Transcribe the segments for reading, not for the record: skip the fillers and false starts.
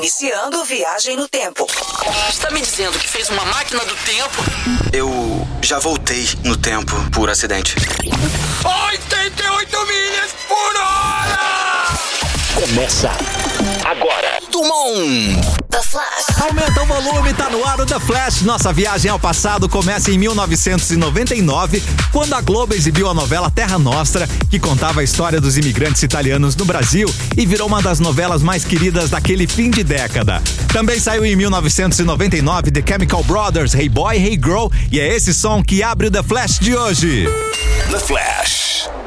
Iniciando viagem no tempo. Está me dizendo que fez uma máquina do tempo? Eu já voltei no tempo por acidente. 88 milhas por hora! Começa agora. Dumont! The Flash. Aumenta o volume, tá no ar o The Flash. Nossa viagem ao passado começa em 1999, quando a Globo exibiu a novela Terra Nostra, que contava a história dos imigrantes italianos no Brasil e virou uma das novelas mais queridas daquele fim de década. Também saiu em 1999 The Chemical Brothers, Hey Boy, Hey Girl, e é esse som que abre o The Flash de hoje. The Flash.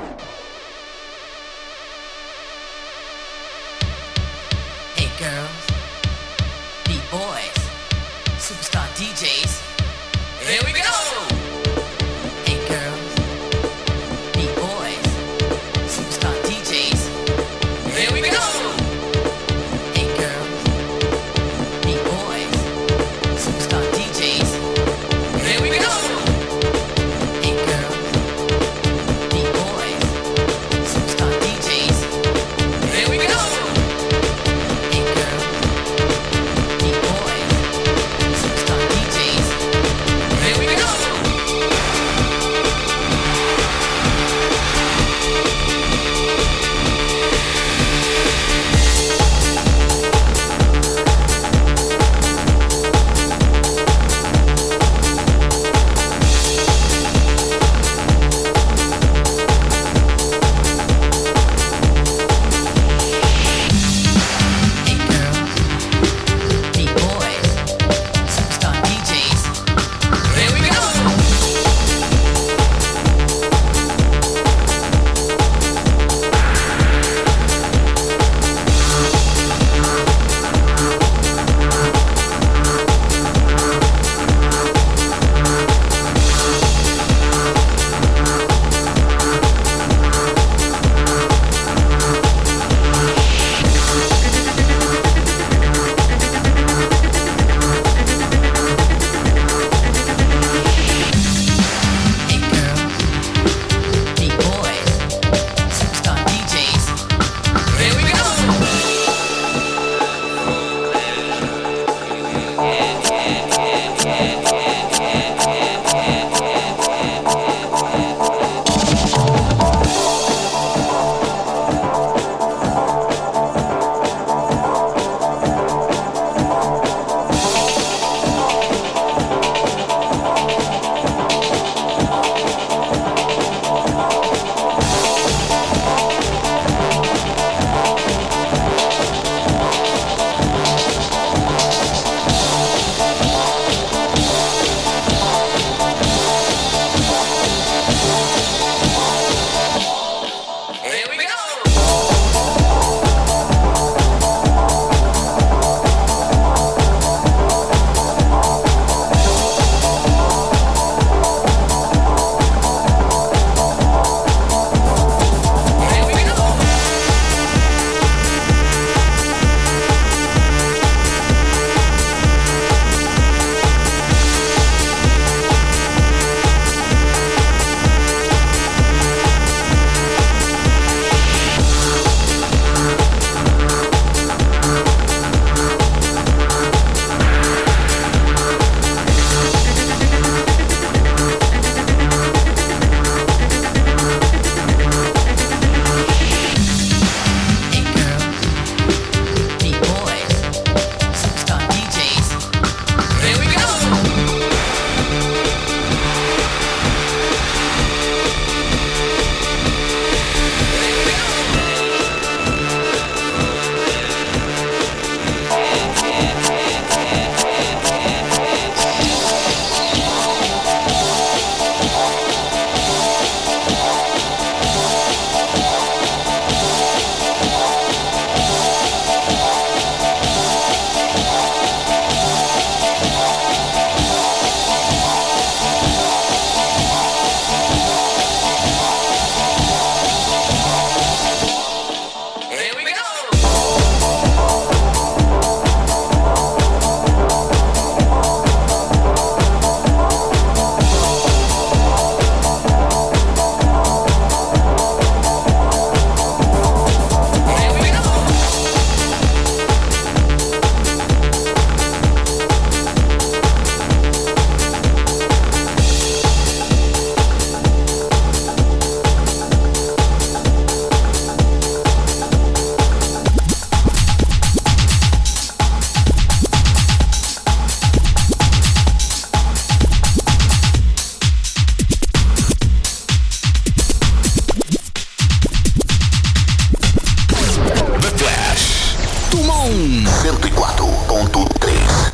Hey girls, B-boys, superstar DJs, here we go! Hey girls, B-boys, superstar DJs, here we go! Hey girls, B-boys, superstar DJs, here we go! Hey girls, B-boys, superstar DJs, here we go! Hey girls, B-boys, superstar DJs, here we go! 104.3.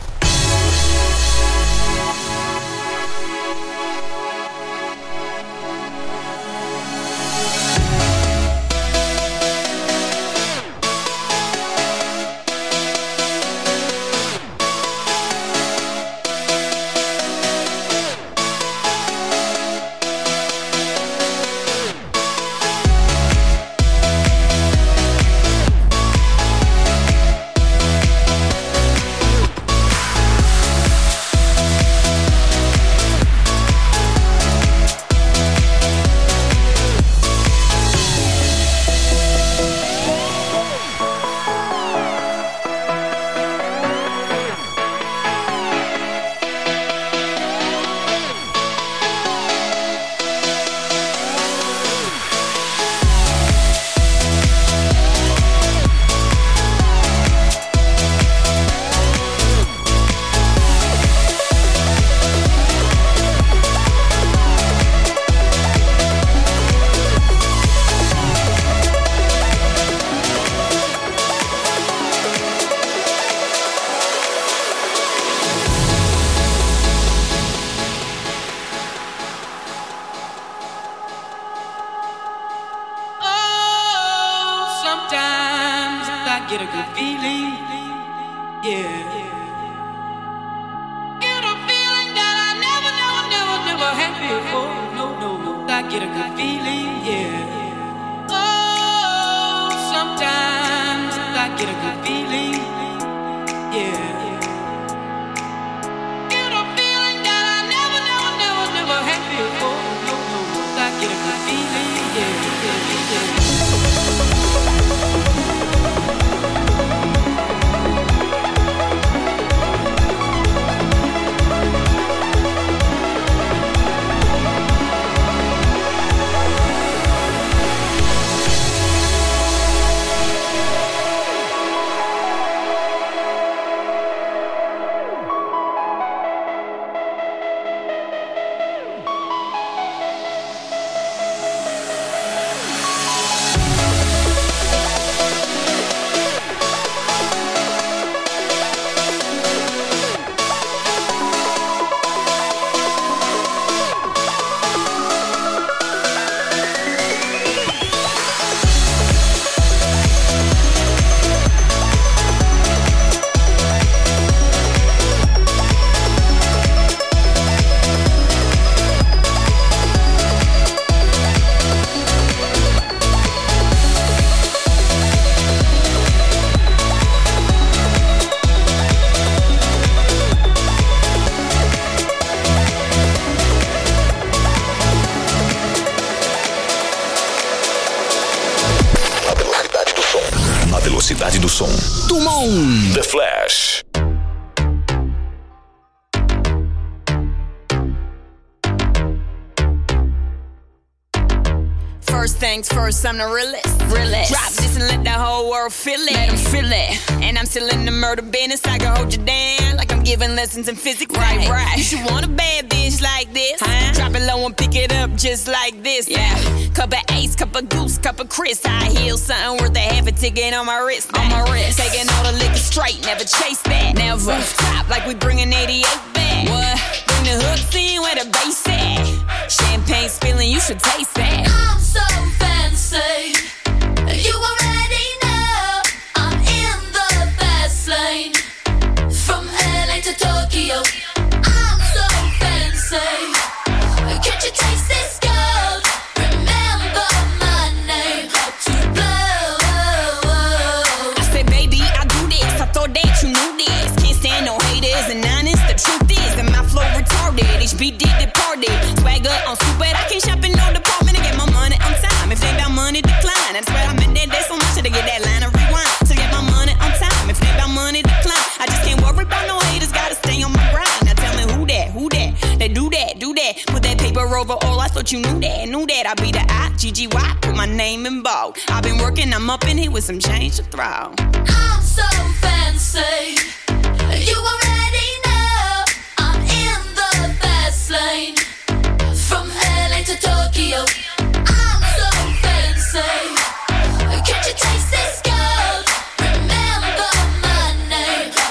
Velocidade do som. Dumont. The Flash. First things first, I'm the realest. Drop this and let the whole world feel it. Let them feel it. And I'm still in the murder business. I can hold you down like I'm giving lessons in physics. Right. You should want a bad bitch like this. Drop it low and pick it up just like this. Yeah. Cup of Ace, cup of Goose, cup of Chris. I heal something worth a half a ticket on my wrist. Taking all the liquor straight, never chase that. Never stop like we bringing 88 back. What? Bring the hooks in where the bass at. Champagne spilling, you should taste that. I'm so fancy. You already know I'm in the fast lane. From LA to Tokyo, I'm so fancy. Can't you taste this gold? Remember my name, how to blow. I said, baby, I do this. I thought that you knew this. Can't stand no haters and honest. The truth is that my flow retarded. HB did departed. Swagger on stupid. I can't shop in no department to get my money on time. If they got money, decline. That's where I meant that day so much to get that line of rewind. To get my money on time. If they got money, decline. I just can't worry about no haters. Gotta stay on my grind. Now tell me who that? They do that. Put that paper over all. I thought you knew that. I be the I-G-G-Y. Put my name in bold. I've been working, I'm up in here with some change to throw. I'm so fancy. You already know I'm in the fast lane. From LA to Tokyo, I'm so fancy. Can't you taste this gold? Remember my name.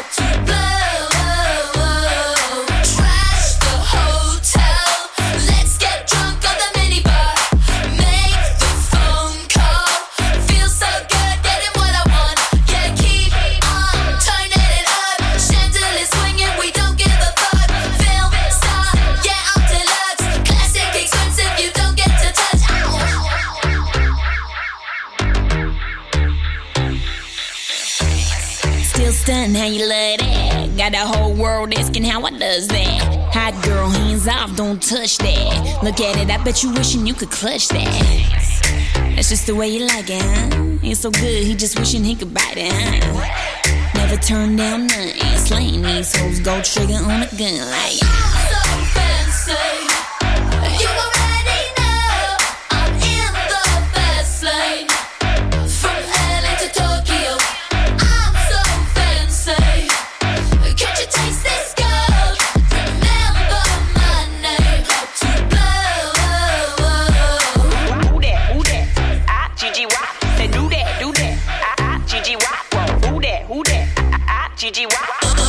Still stunning how you love that. Got the whole world asking how I does that. Hot girl, hands off, don't touch that. Look at it, I bet you wishing you could clutch that. That's just the way you like it, huh? It's so good, he just wishing he could bite it, huh? Never turn down nothing. Slaying these hoes, go trigger on a gun like So fancy. You already know I'm in the fast lane. From LA to Tokyo, I'm so fancy. Can't you taste this gold? Remember my name. To blow. Who that? Ah, Gigi Wop. Say do that. Ah, Gigi Wop. Who that? Ah, Gigi Wop. Who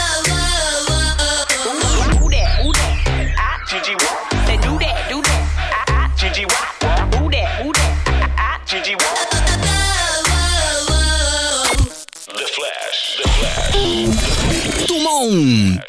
that? Ah, Gigi Wop. Say do that. Ah, Gigi Wop. Who that? Ah, Gigi Wop. The Flash. Dumont.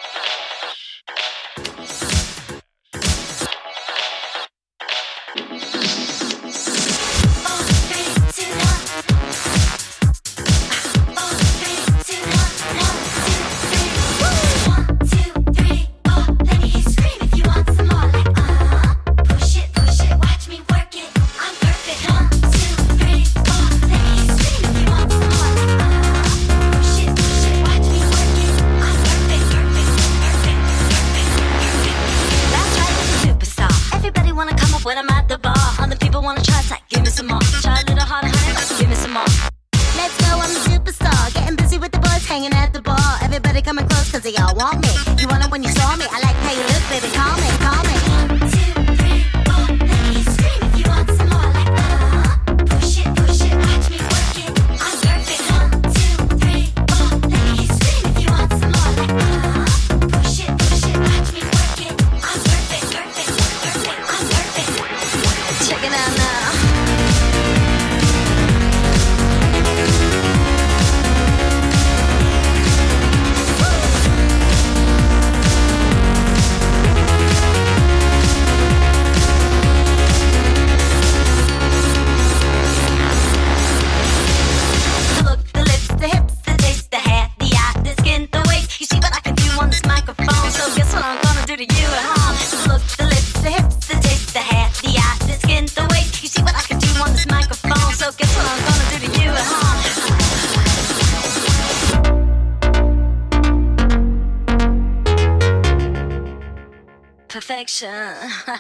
When I'm at the bar, other people wanna try, it's like, give me some more. Try a little harder, honey, give me some more. Let's go, I'm a superstar, getting busy with the boys, hanging at the bar. Everybody coming close, cause they all want me. You want it when you saw me, I like how you look, baby, call me. 1, 2, 3, 4, let me scream if you want some more, like, push it, watch me work it, I'm perfect. 1, 2, 3, 4, let me scream if you want some more, like, push it, watch me work it, I'm perfect, I'm perfect. Check it out now. The look, the lips, the hips, the taste, the hair, the eye, the skin, the waist. You see what I can do on this microphone. So guess what I'm gonna do to you at home? The look, the lips, the hips, the taste, the hair, the eye, the skin, the waist. You see what I can do on this microphone. So guess what I'm gonna do to you at home? Perfection.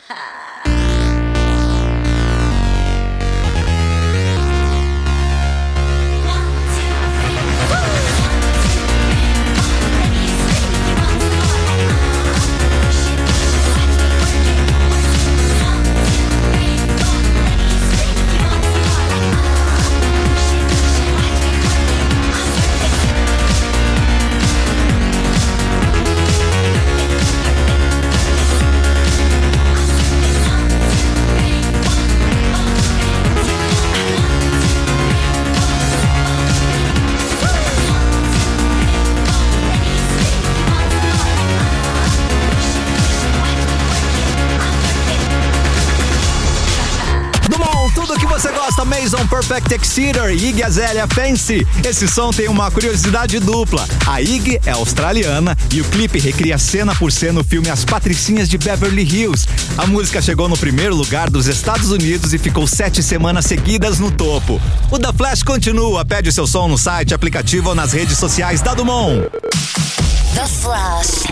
Tudo que você gosta, Mason Perfect Exeter e Iggy Azalea Fancy. Esse som tem uma curiosidade dupla. A Iggy é australiana e o clipe recria cena por cena o filme As Patricinhas de Beverly Hills. A música chegou no primeiro lugar dos Estados Unidos e ficou 7 semanas seguidas no topo. O The Flash continua. Pede o seu som no site, aplicativo ou nas redes sociais da Dumont. The Flash.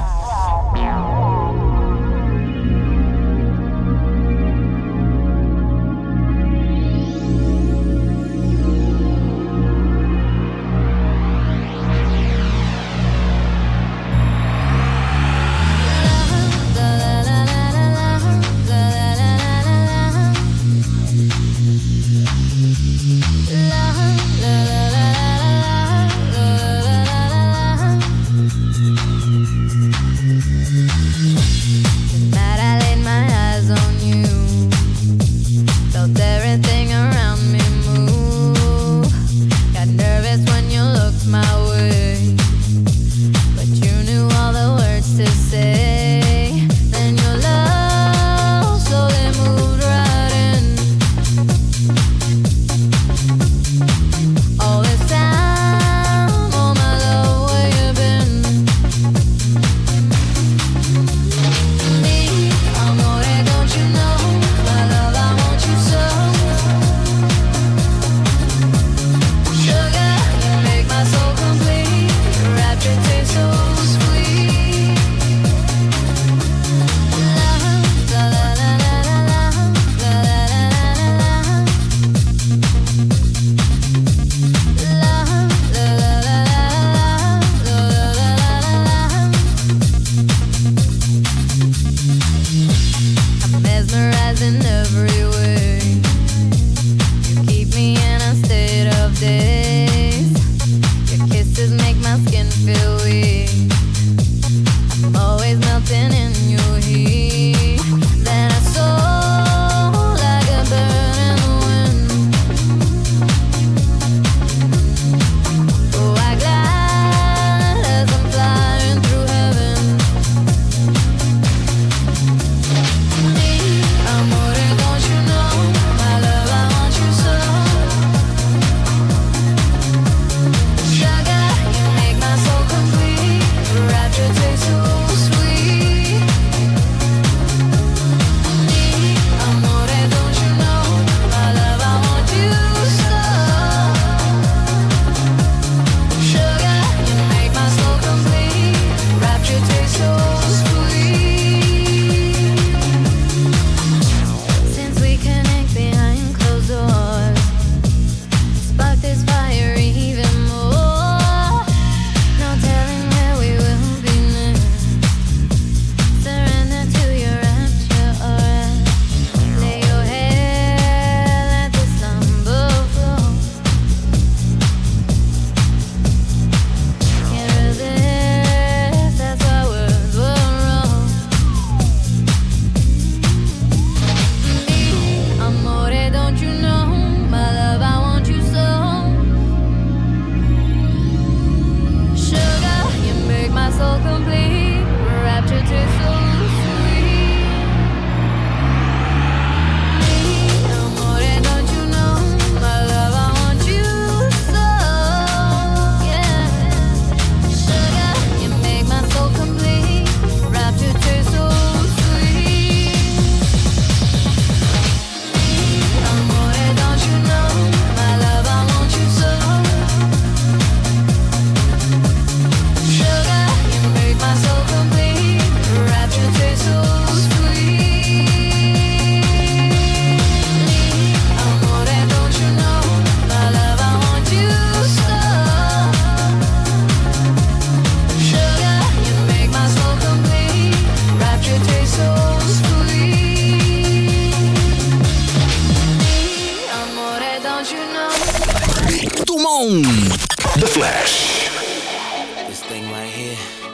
The Flash. This thing right here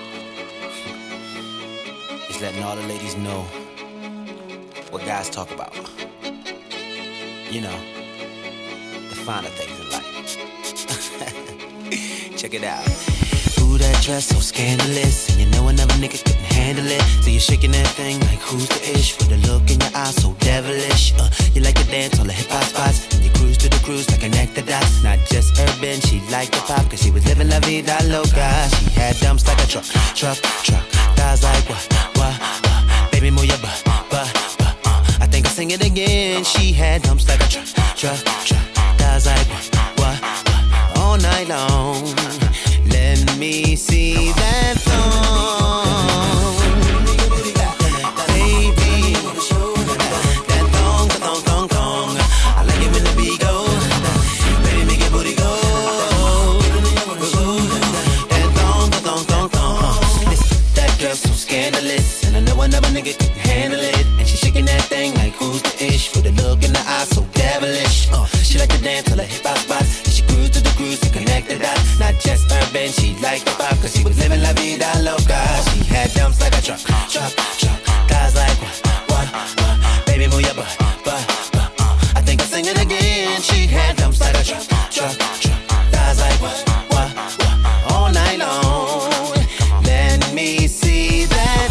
is letting all the ladies know what guys talk about. You know, the finer things in life. Check it out. Ooh, that dress so scandalous, and you know another nigga couldn't handle it. So you're shaking that thing like who's the ish, with a look in your eyes so devilish. You like to dance on the hip hop spots, and you cruise to the cruise like connect the dots. Not just urban, she liked the pop, cause she was living la vida loca. She had dumps like a truck. Guys like what? Baby, move your butt. I think I'll sing it again. She had dumps like a truck. Guys like what? All night long. Let me see that thong, baby. That thong. I like it when the beat go. Baby, make your booty go. That thong. That girl so scandalous, and I know another nigga can handle it. And she shaking that thing like who's the ish, with a look in the eyes so devilish. She like to dance till her hip hop spots, and she cruise to the cruise to connect the dots. Not just urban, she liked the pop, cause she was living la vida loca. She had dumps like a truck. Guys like what? Baby, move your butt. I think I'll sing it again. She had dumps like a truck. Guys like what? All night long. Let me see that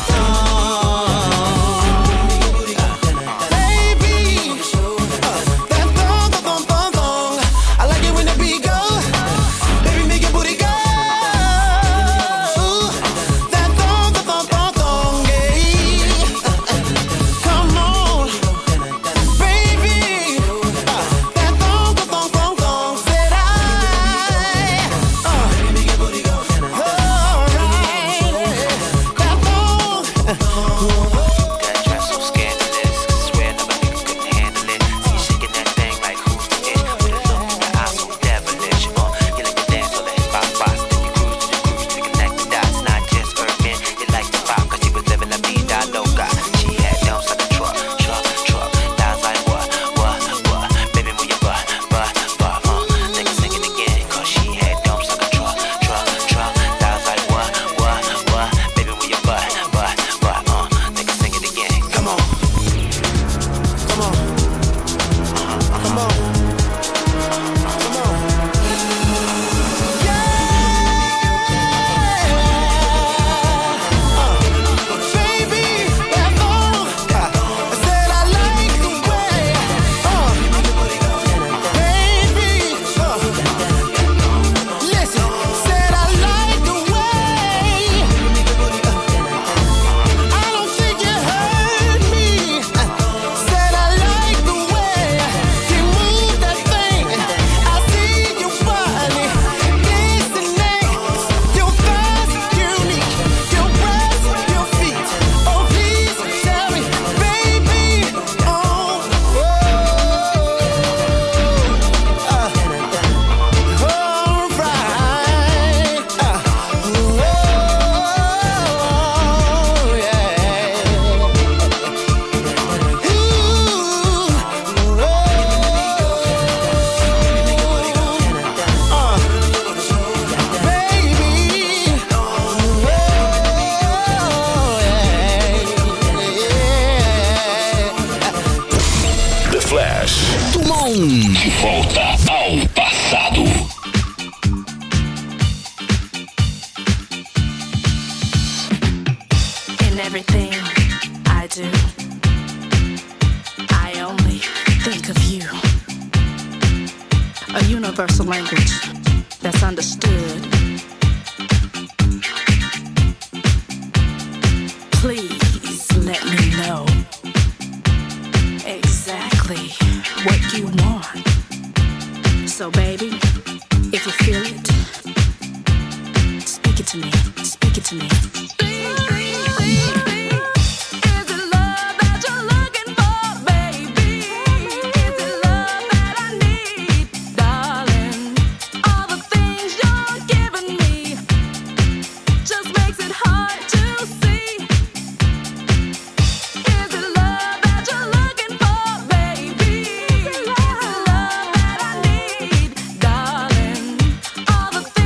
De volta ao passado. In everything I do, I only think of you. A universal language that's understood. Please let me know exactly what you want. So baby, if you feel it, speak it to me, speak it to me. All the things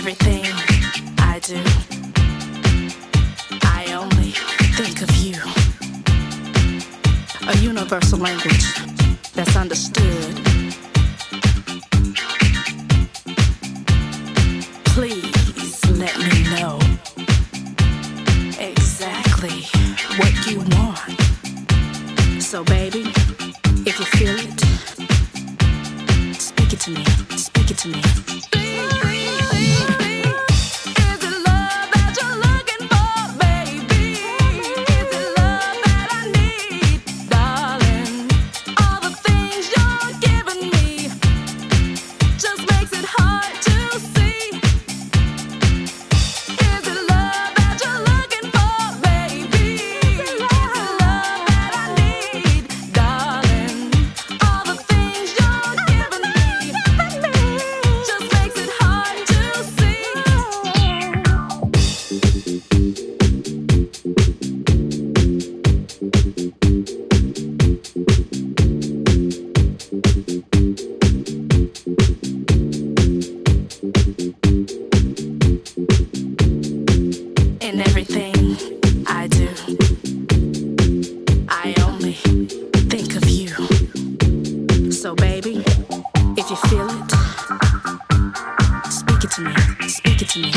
everything I do, I only think of you. A universal language that's understood. Please let me know exactly what you want. So baby, if you feel it, speak it to me, speak it to me. In everything I do, I only think of you. So baby, if you feel it, speak it to me, speak it to me.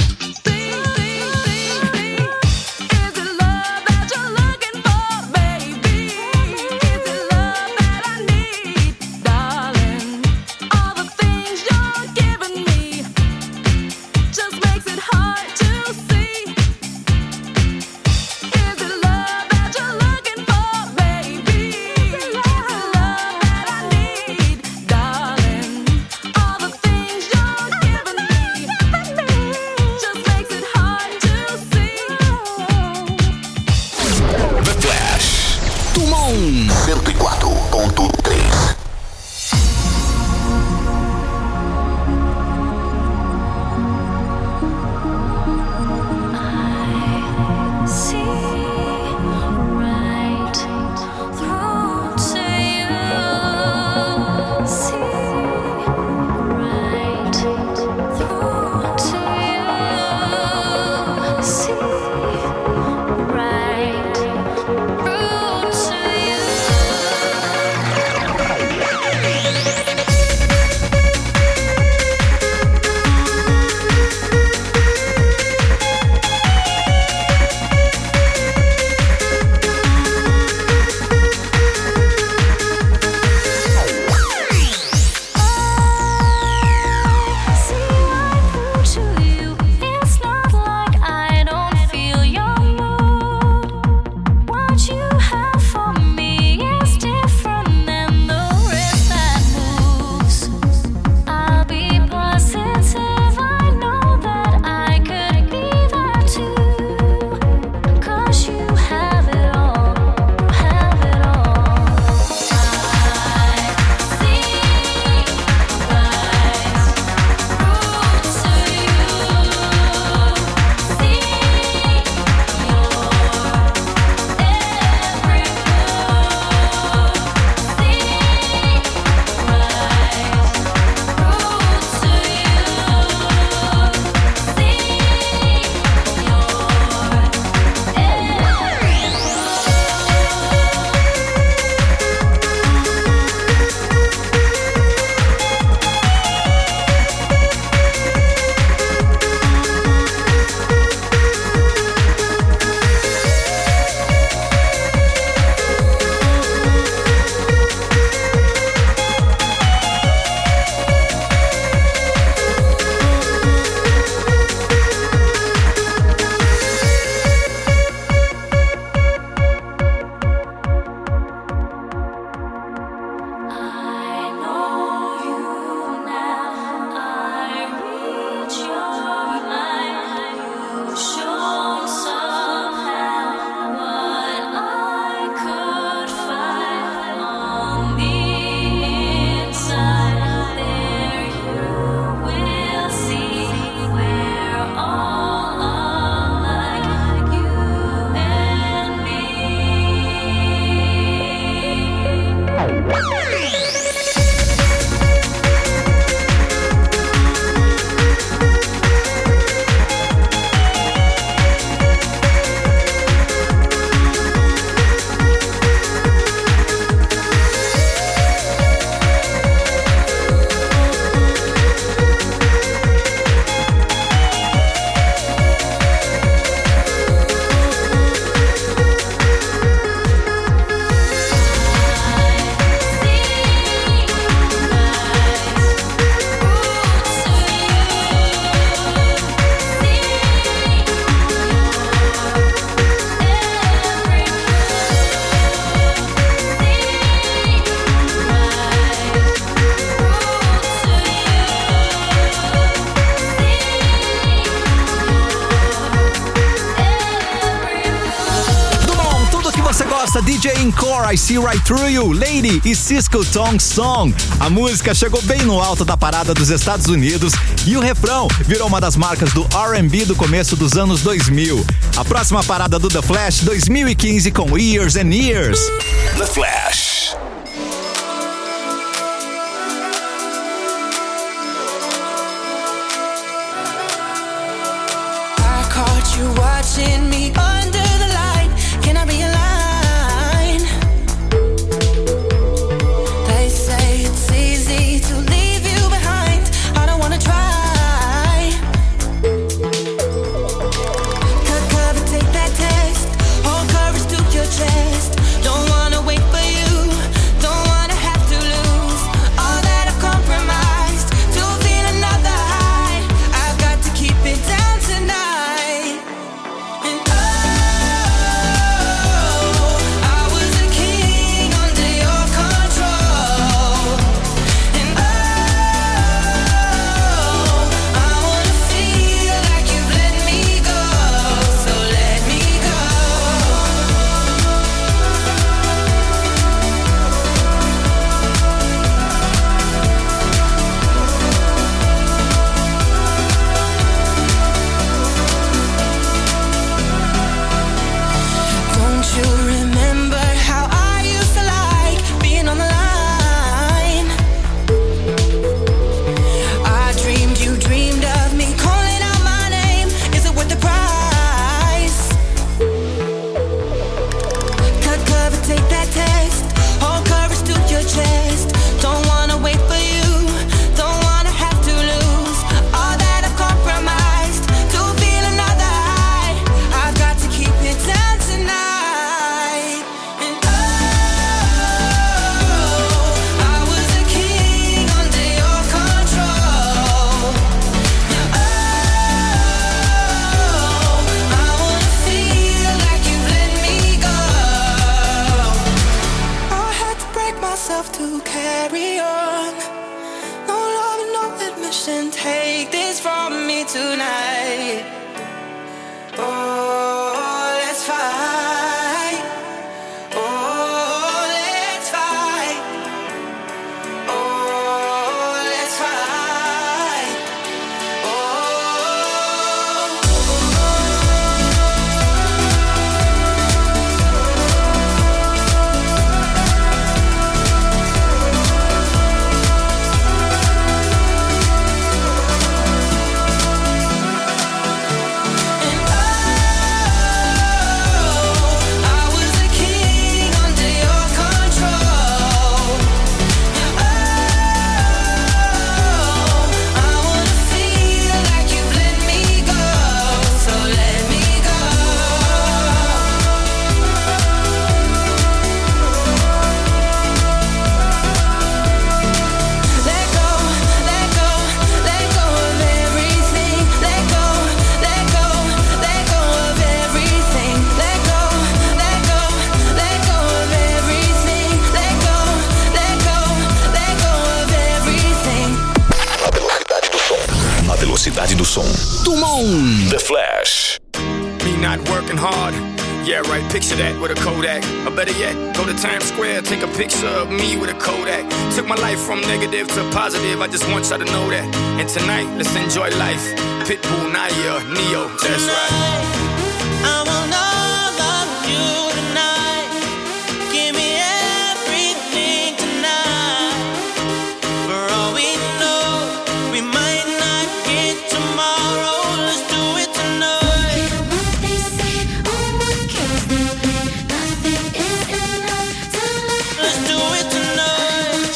DJ Encore, I See Right Through You, Lady e Cisco Tong Song. A música chegou bem no alto da parada dos Estados Unidos e o refrão virou uma das marcas do R&B do começo dos anos 2000. A próxima parada do The Flash 2015 com Years and Years. The Flash. I caught you watching me under the light. Can I realign? They say it's easy to leave you behind. I don't wanna try. Cut cover, take that test. Hold courage to your chest. Don't wanna wait for you. Don't wanna have to lose all that I've compromised to feel another high. I've got to keep it down tonight. And oh, I was a king under your control. And oh, I wanna feel like you've let me go. So let me go. Don't you remember how I used to like being on the line? I dreamed you dreamed of me calling out my name. Is it worth the price? Cut cover, take that test. Hold courage to your chest. Don't wanna wait for you. Don't wanna have to lose all that I've compromised to feel another high. I've got to keep it down tonight. And oh, I was a king under your control. And oh, I wanna feel like you've let me go. I had to break myself to carry on. No love and no admission. Take this from me tonight. Oh, let's fight. Oh, let's fight. Oh, let's fight. And oh, I was a king under your control. And oh, I wanna feel like you've let me go. So let me go. Let go, let go, let go of everything. Let go, let go, let go of everything. Let go, let go, let go of everything. Let go, let go, let go of everything. Na velocidade do som. Tumon. The Flash. Me not working hard. Yeah, right, picture that with a Kodak. Or better yet, go to Times Square, take a picture of me with a Kodak. Took my life from negative to positive, I just want y'all to know that. And tonight, let's enjoy life. Pitbull, Nadia, Neo, that's right. I want all of you tonight. Give me everything tonight. For all we know, we might not get tomorrow. Let's do it tonight. Let's do it tonight.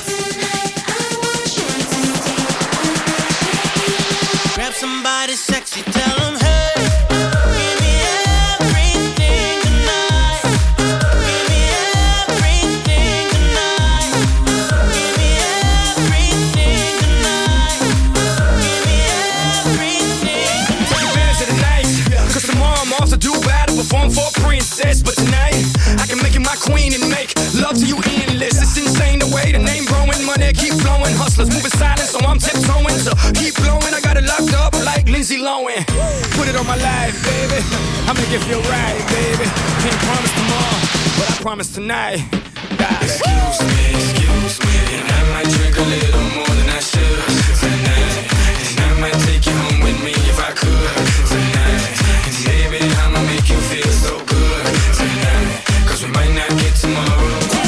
Grab somebody sexy, tell them hey. Give me everything tonight. Give me everything tonight. Give me everything tonight. Give me everything Take tonight. advantage of the night, cause tomorrow I'm off to Dubai to perform for a princess. But tonight, I can make you my queen and make love to you endless. It's insane the way the name growing, money keep flowing. Hustlers moving silent, so I'm tiptoeing. So keep blowing, I got it locked up like Lindsay Lohan. Put it on my life, baby. I make it feel right, baby. Can't promise tomorrow, but I promise tonight. Excuse me, and I might drink a little more than I should tonight. And I might take you home with me if I could tonight. And baby, I'ma make you feel so good tonight. 'Cause we might not get tomorrow.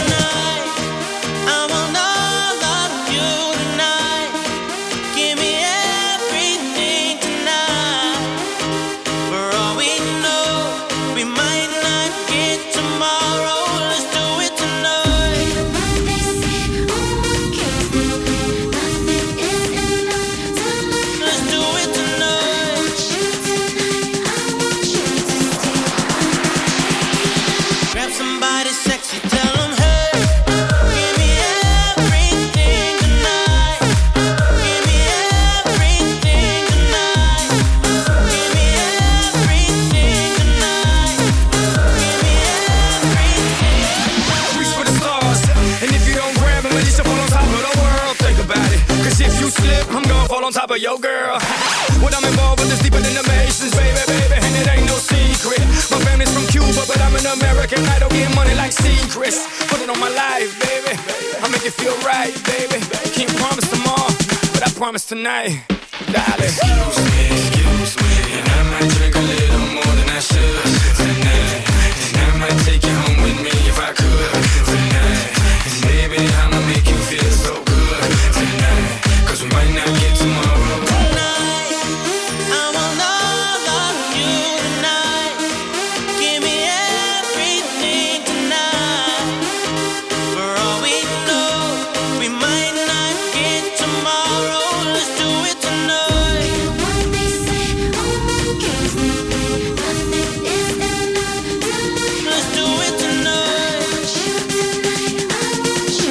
On top of your girl. What I'm involved with is deeper than the Masons, baby, baby, and it ain't no secret. My family's from Cuba, but I'm an American. I don't get money like secrets. Put it on my life, baby. I make it feel right, baby. Can't promise tomorrow, but I promise tonight, darling. Excuse me, and I might drink a little more than I should tonight. And I might take you home with me if I could tonight. And baby, I'ma make you feel so good tonight. 'Cause we might not get tomorrow. Tonight, I want all of you tonight. Give me everything tonight. For all we know, we might not get tomorrow. Let's do it tonight. What they say, kiss me. Nothing is enough tonight. Let's do it tonight. I want you tonight. I want you.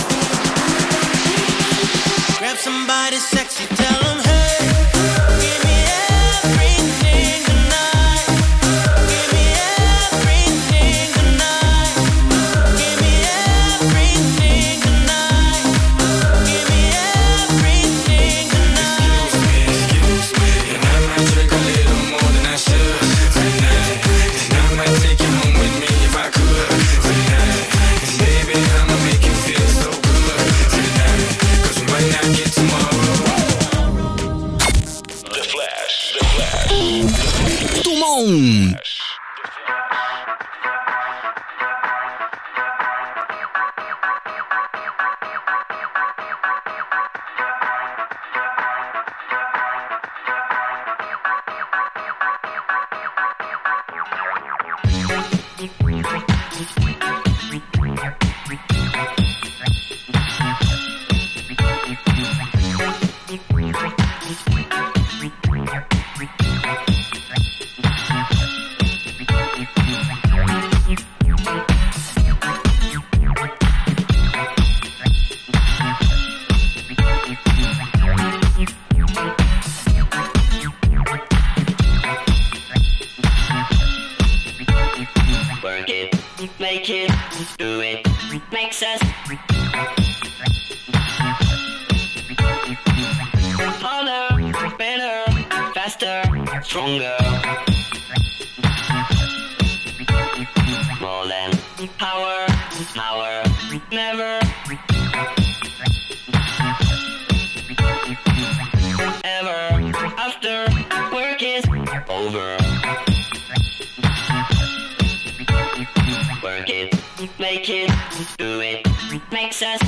Grab somebody sexy, tell them, hey, give me everything tonight. Give me everything tonight. Give me everything tonight. Give me everything tonight. Excuse me, and I might drink a little more than I should tonight. And I might take you home with me if I could tonight. And baby, I'ma make you feel so good tonight. 'Cause we might not get tomorrow. The Flash. Tumon. Work it, make it, do it, makes us harder, better, faster, stronger. More than power, never. Ever after work is over. Work it, make it, do it, makes us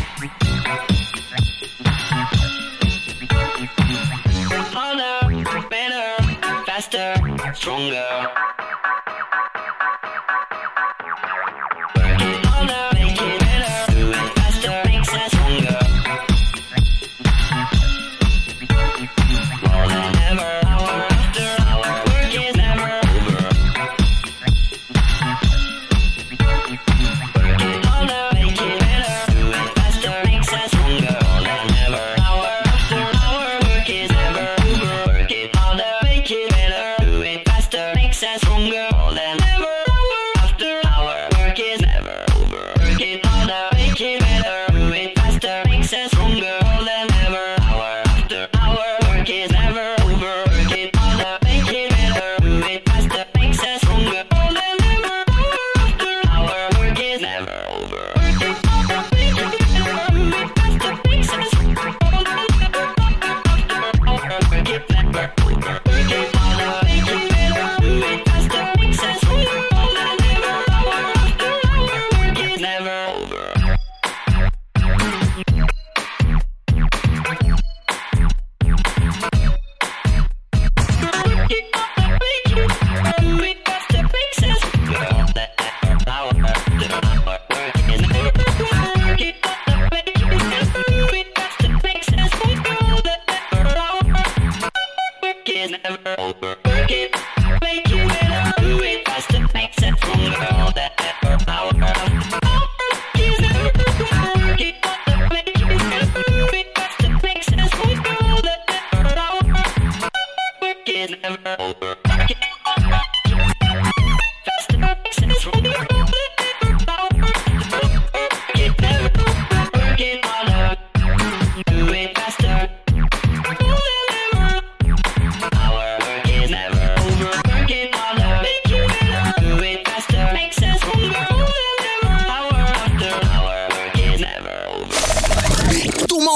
harder, better, faster, stronger. Work it harder, make it better, do it faster, makes us stronger. More than ever, hour after hour, work is never over. Work it harder, make it better, do it faster, makes us stronger. More than ever, hour after hour, work is never over. Work it harder, make it better, do it faster, makes us stronger.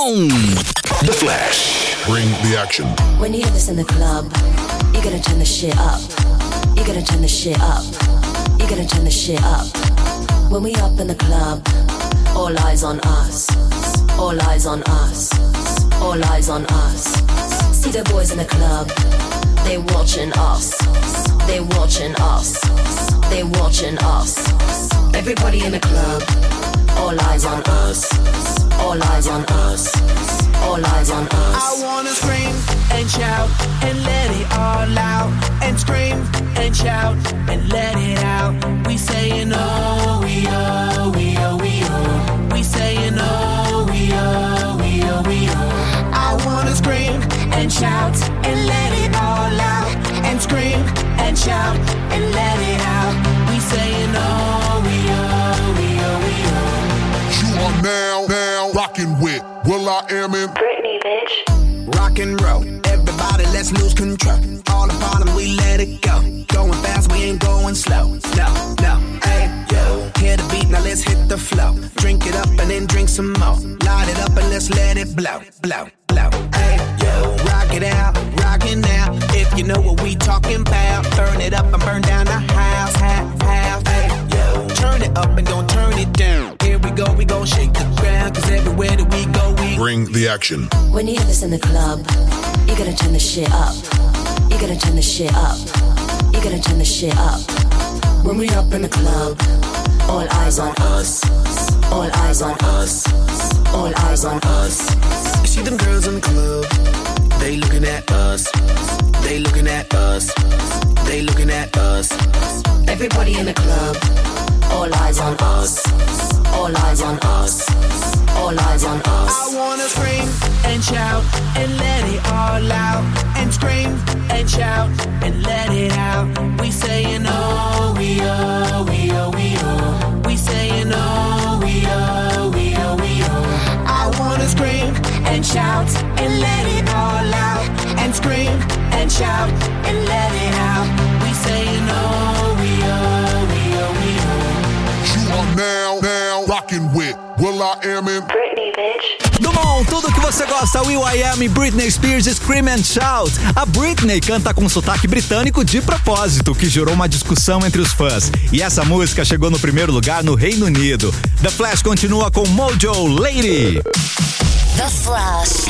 on. The Flash. Bring the action. When you hear this in the club, you gotta turn the shit up. You gotta turn the shit up. You gotta turn the shit up. When we up in the club, all eyes on us. All eyes on us. All eyes on us. See the boys in the club, they watching us. They watching us. They watching us. Everybody in the club, all eyes on us. All eyes on us. All eyes on us. I wanna scream and shout and let it all out. And scream and shout and let it out. We saying oh, we oh, we oh, we oh. We saying oh, we oh, we oh, we oh. I wanna scream and shout and let it all out. And scream and shout and let it out. We saying oh, we oh, we oh, we oh. You are now rocking with will.i.am in Britney, bitch. Rock and roll, everybody let's lose control. All the bottom we let it go. Going fast, we ain't going slow. No, hey, yo. Hear the beat, now let's hit the flow. Drink it up and then drink some more. Light it up and let's let it blow. Hey, yo. Rock it out, rockin' now. If you know what we talking about. Burn it up and burn down the house. Hey, yo. Turn it up and don't turn it down. Here we gon' shake the ground. Cause everywhere that we go, we Bring the action. When you hear this in the club, you gotta turn the shit up. You gotta turn the shit up. You gotta turn the shit up. When we up in the club, all eyes on us. All eyes on us. All eyes on us. You see them girls in the club, they looking at us. They looking at us. They looking at us. Everybody in the club, all eyes on us. All eyes on us. All eyes on us. I wanna scream and shout and let it all out. And scream and shout and let it out. We saying oh, we oh, we oh, we oh. We saying oh, we oh, we oh, we oh. I wanna scream and shout and let it all out. And scream and shout and let it out. We saying oh, we oh, we oh, we oh. You are now rocking with will.i.am in Britney, bitch. Dumont, tudo que você gosta, will.i.am e Britney Spears Scream and Shout. A Britney canta com sotaque britânico de propósito, que gerou uma discussão entre os fãs. E essa música chegou no primeiro lugar no Reino Unido. The Flash continua com Mojo Lady. The Flash.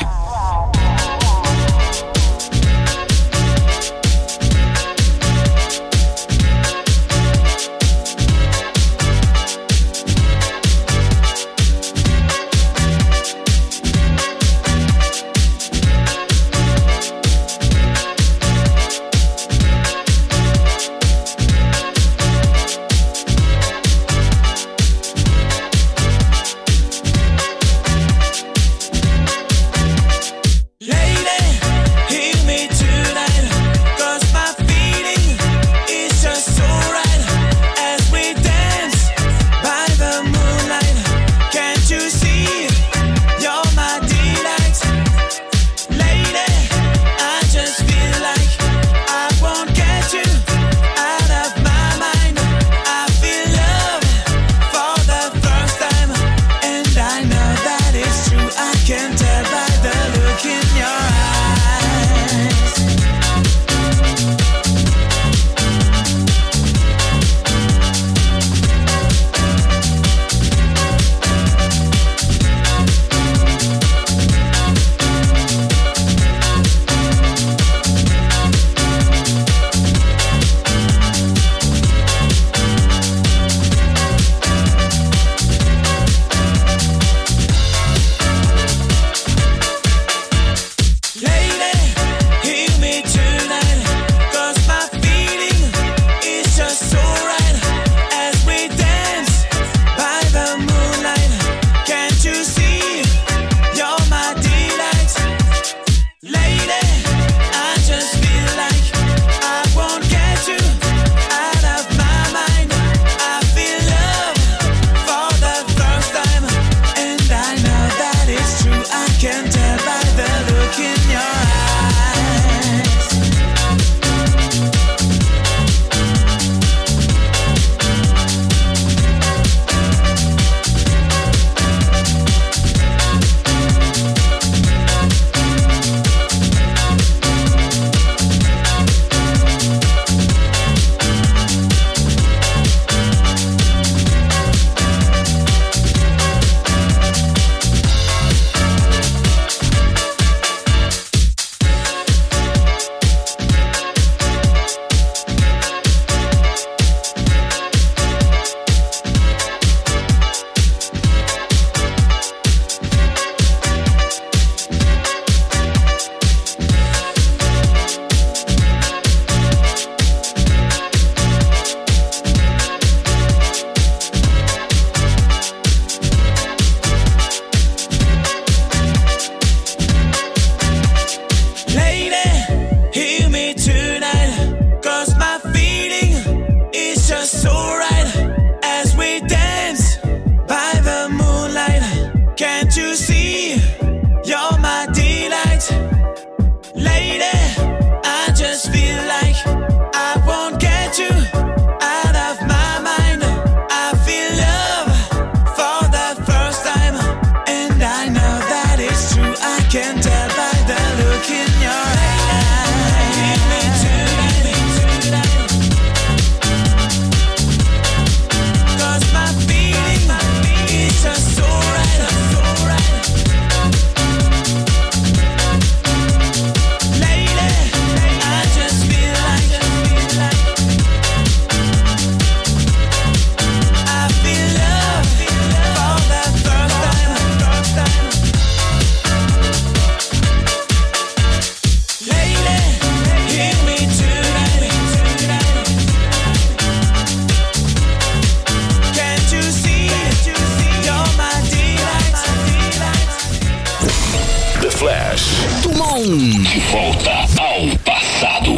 Tumon. De volta ao passado.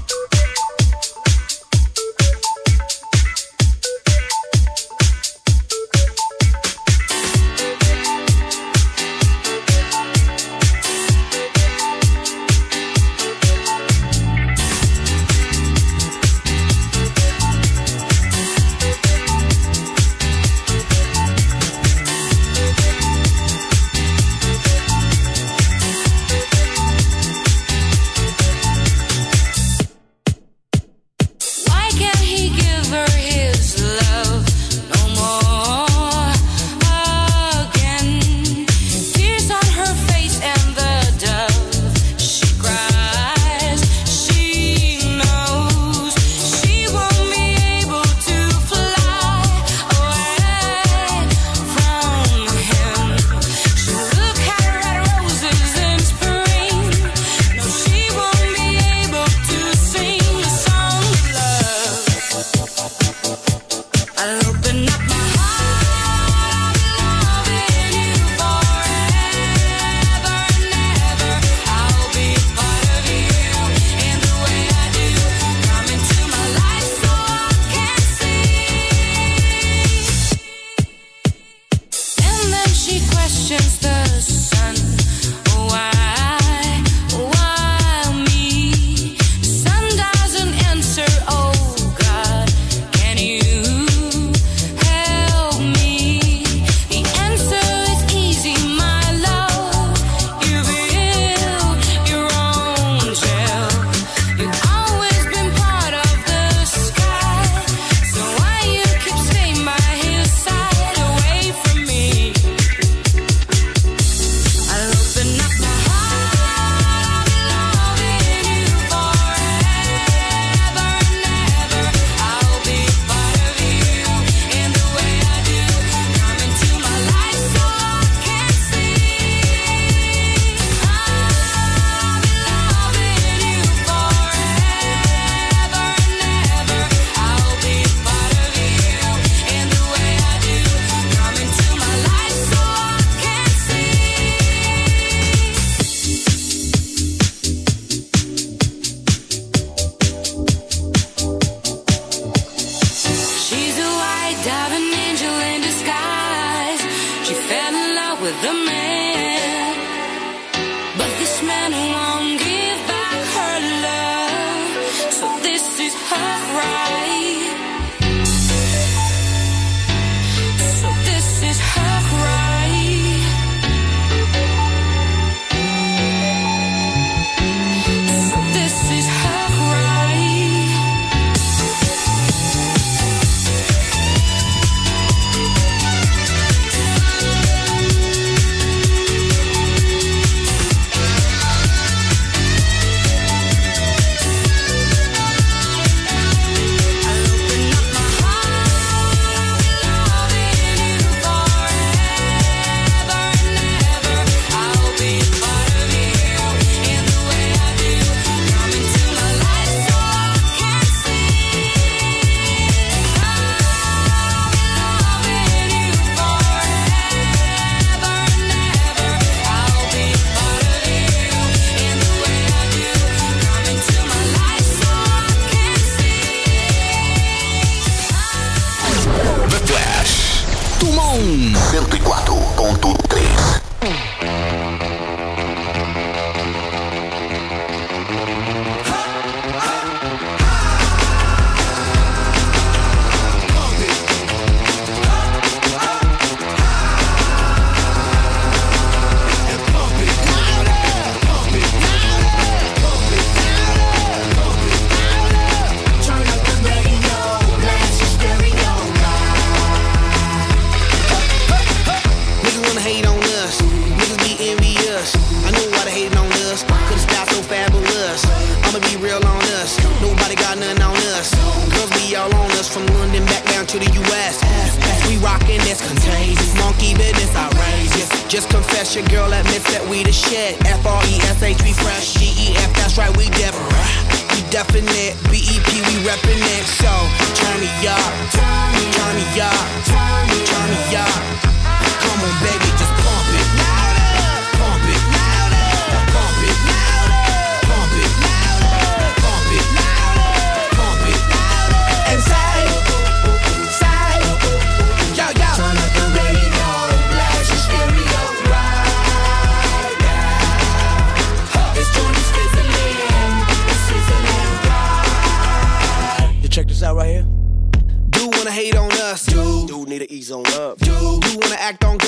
Just confess your girl admits that we the shit. F-R-E-S-H, we fresh. G-E-F, that's right, we def. We definite. B-E-P, we reppin' it. So, turn me up. Turn me up. Turn me up. Come on, baby, just pump it. Louder. Pump it. Louder. Pump it. Louder.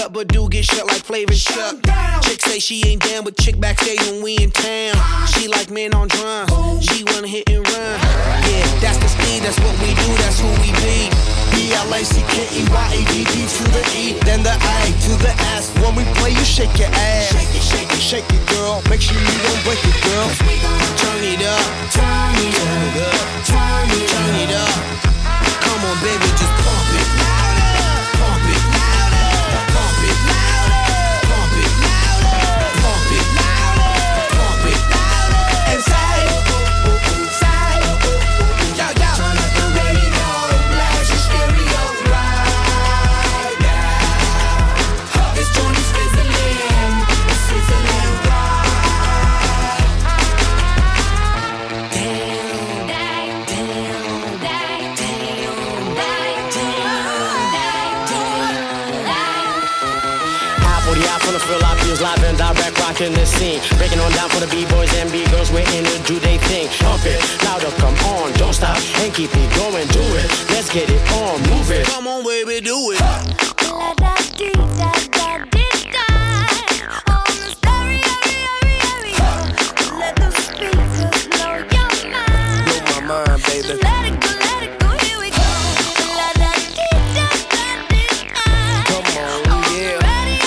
cut, but do get shut like Flavor Shut. Chick say she ain't down, but chick backstage when we in town. She like men on drum, she wanna hit and run. Yeah, that's the speed, that's what we do, that's who we be. B-L-A-C-K-E-Y-A-D-D to the E, then the A to the S. When we play, you shake your ass. Shake it, shake it, shake it, girl. Make sure you don't break it, girl. Turn it up, turn it up, turn it up, turn it up. Come on, baby, just pump it louder, pump it louder, pump it louder, pump it louder, pump it louder, pump it louder, and say, yo, yo. Turn up the radio, blast your stereo right now. This joint is fizzling, it's fizzling right. Feel like feels live and direct, rocking the scene. Breaking on down for the B-boys and B-girls, we're in to do they thing. Pump it, louder, come on, don't stop, and keep it going, do it. Let's get it on, move it. Come on, baby, do it. Let the speakers blow your mind. Blow my mind, baby. Let it go, here we go. Come on, yeah.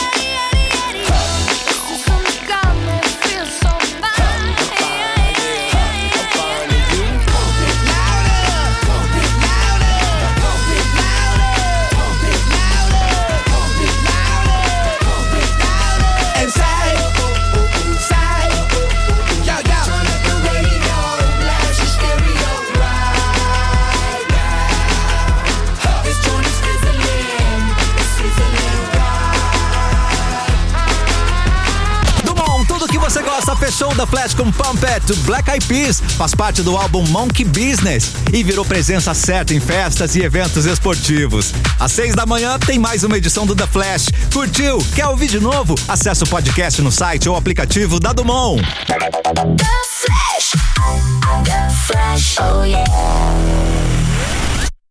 Você gosta, fechou da Flash com Pump It do Black Eyed Peas, faz parte do álbum Monkey Business e virou presença certa em festas e eventos esportivos. Às 6 da manhã tem mais uma edição do The Flash. Curtiu? Quer ouvir de novo? Acesse o podcast no site ou aplicativo da Dumont. The Flash, oh yeah.